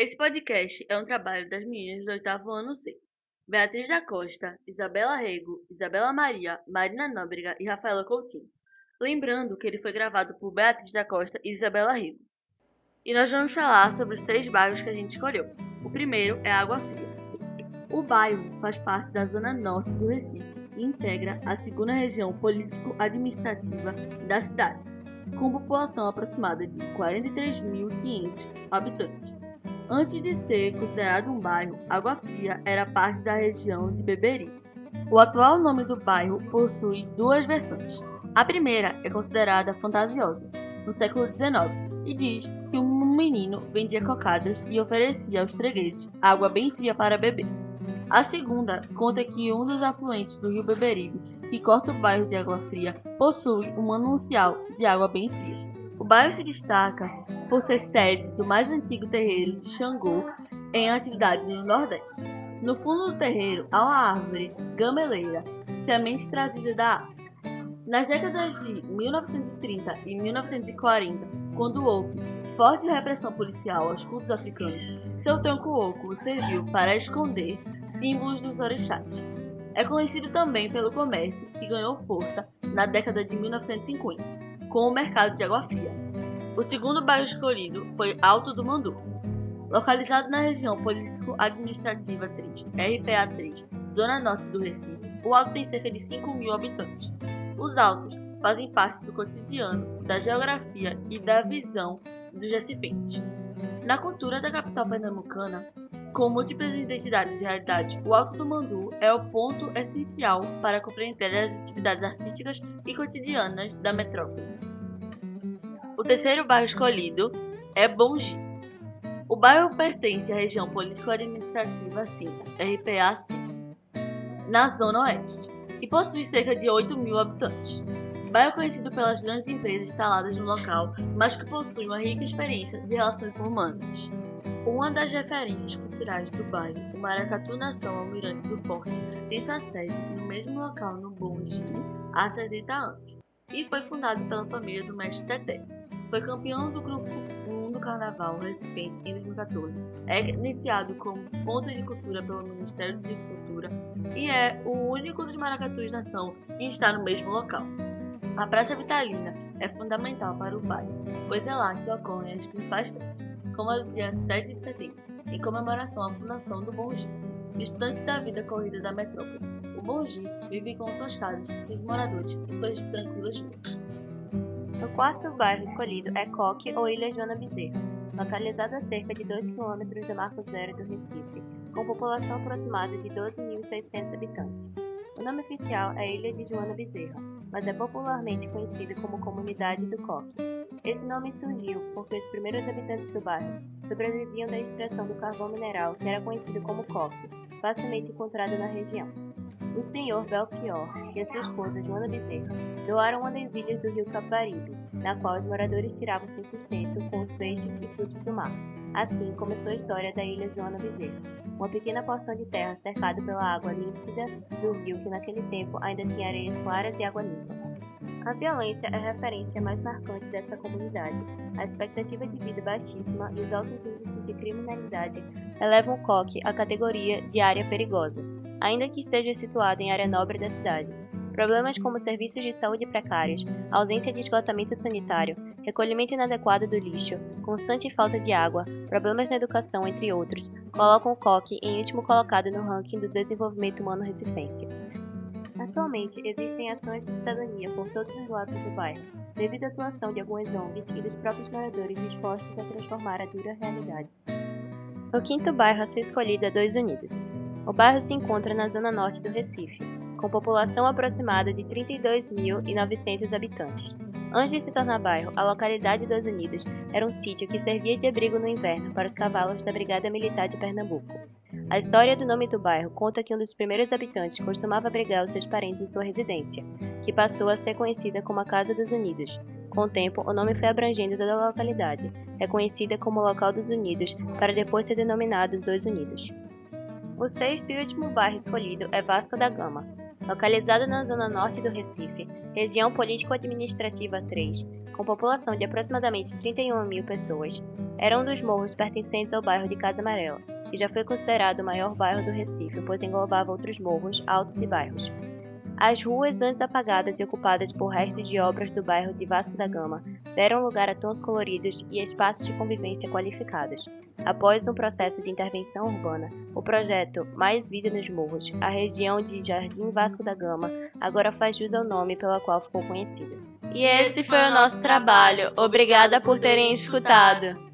Esse podcast é um trabalho das meninas do oitavo ano C. Beatriz da Costa, Isabela Rego, Isabela Maria, Marina Nóbrega e Rafaela Coutinho. Lembrando que ele foi gravado por Beatriz da Costa e Isabela Rego. E nós vamos falar sobre os 6 bairros que a gente escolheu. O primeiro é Água Fria. O bairro faz parte da zona norte do Recife e integra a segunda região político-administrativa da cidade, com população aproximada de 43.500 habitantes. Antes de ser considerado um bairro, Água Fria era parte da região de Beberibe. O atual nome do bairro possui 2 versões. A primeira é considerada fantasiosa, no século XIX, e diz que um menino vendia cocadas e oferecia aos fregueses água bem fria para beber. A segunda conta que um dos afluentes do rio Beberibe, que corta o bairro de Água Fria, possui um manancial de água bem fria. O bairro se destaca por ser sede do mais antigo terreiro de Xangô em atividade no Nordeste. No fundo do terreiro há uma árvore gameleira, semente trazida da África. Nas décadas de 1930 e 1940, quando houve forte repressão policial aos cultos africanos, seu tronco oco serviu para esconder símbolos dos orixás. É conhecido também pelo comércio, que ganhou força na década de 1950, com o mercado de Água Fria. O segundo bairro escolhido foi Alto do Mandu. Localizado na região político-administrativa 3, RPA 3, zona norte do Recife, o Alto tem cerca de 5.000 habitantes. Os Altos fazem parte do cotidiano, da geografia e da visão dos recifenses. Na cultura da capital pernambucana, com múltiplas identidades e realidades, o Alto do Mandu é o ponto essencial para compreender as atividades artísticas e cotidianas da metrópole. O terceiro bairro escolhido é Bongi. O bairro pertence à região político-administrativa 5, RPA 5, na zona oeste, e possui cerca de 8.000 habitantes. Bairro conhecido pelas grandes empresas instaladas no local, mas que possui uma rica experiência de relações humanas. Uma das referências culturais do bairro, o Maracatu Nação Almirante do Forte, tem sua sede no mesmo local no Bongi há 70 anos, e foi fundado pela família do mestre Teté. Foi campeão do Grupo 1 do Carnaval Recifense em 2014. É iniciado como ponto de cultura pelo Ministério de Cultura e é o único dos maracatus nação que está no mesmo local. A Praça Vitalina é fundamental para o bairro, pois é lá que ocorrem as principais festas, como a do dia 7 de setembro, em comemoração à fundação do Bongi, distante da vida corrida da metrópole. O Bongi vive com suas casas, seus moradores e suas tranquilas ruas. O quarto bairro escolhido é Coque ou Ilha Joana Bezerra, localizado a cerca de 2 km do Marco Zero do Recife, com população aproximada de 12.600 habitantes. O nome oficial é Ilha de Joana Bezerra, mas é popularmente conhecido como Comunidade do Coque. Esse nome surgiu porque os primeiros habitantes do bairro sobreviviam da extração do carvão mineral que era conhecido como coque, facilmente encontrado na região. O senhor Belchior e a sua esposa Joana Bezerra doaram uma das ilhas do rio Capibaribe, na qual os moradores tiravam seu sustento com os peixes e frutos do mar. Assim começou a história da ilha Joana Bezerra, uma pequena porção de terra cercada pela água límpida do rio que naquele tempo ainda tinha areias claras e água limpa. A violência é a referência mais marcante dessa comunidade. A expectativa de vida baixíssima e os altos índices de criminalidade elevam o Coque à categoria de área perigosa, ainda que esteja situado em área nobre da cidade. Problemas como serviços de saúde precários, ausência de esgotamento sanitário, recolhimento inadequado do lixo, constante falta de água, problemas na educação, entre outros, colocam o Coque em último colocado no ranking do desenvolvimento humano recifense. Atualmente, existem ações de cidadania por todos os lados do bairro, devido à atuação de algumas ONGs e dos próprios moradores dispostos a transformar a dura realidade. O quinto bairro a ser escolhido é Dois Unidos. O bairro se encontra na zona norte do Recife, com população aproximada de 32.900 habitantes. Antes de se tornar bairro, a localidade Dois Unidos era um sítio que servia de abrigo no inverno para os cavalos da Brigada Militar de Pernambuco. A história do nome do bairro conta que um dos primeiros habitantes costumava abrigar os seus parentes em sua residência, que passou a ser conhecida como a Casa dos Unidos. Com o tempo, o nome foi abrangendo toda a localidade, reconhecida como Local dos Unidos, para depois ser denominado Dois Unidos. O sexto e último bairro escolhido é Vasco da Gama. Localizado na zona norte do Recife, região político-administrativa 3, com população de aproximadamente 31.000 pessoas, Era um dos morros pertencentes ao bairro de Casa Amarela, que já foi considerado o maior bairro do Recife, pois englobava outros morros, altos e bairros. As ruas, antes apagadas e ocupadas por restos de obras do bairro de Vasco da Gama, deram lugar a tons coloridos e espaços de convivência qualificados. Após um processo de intervenção urbana, o projeto Mais Vida nos Morros, a região de Jardim Vasco da Gama, agora faz jus ao nome pela qual ficou conhecida. E esse foi o nosso trabalho. Obrigada por terem escutado.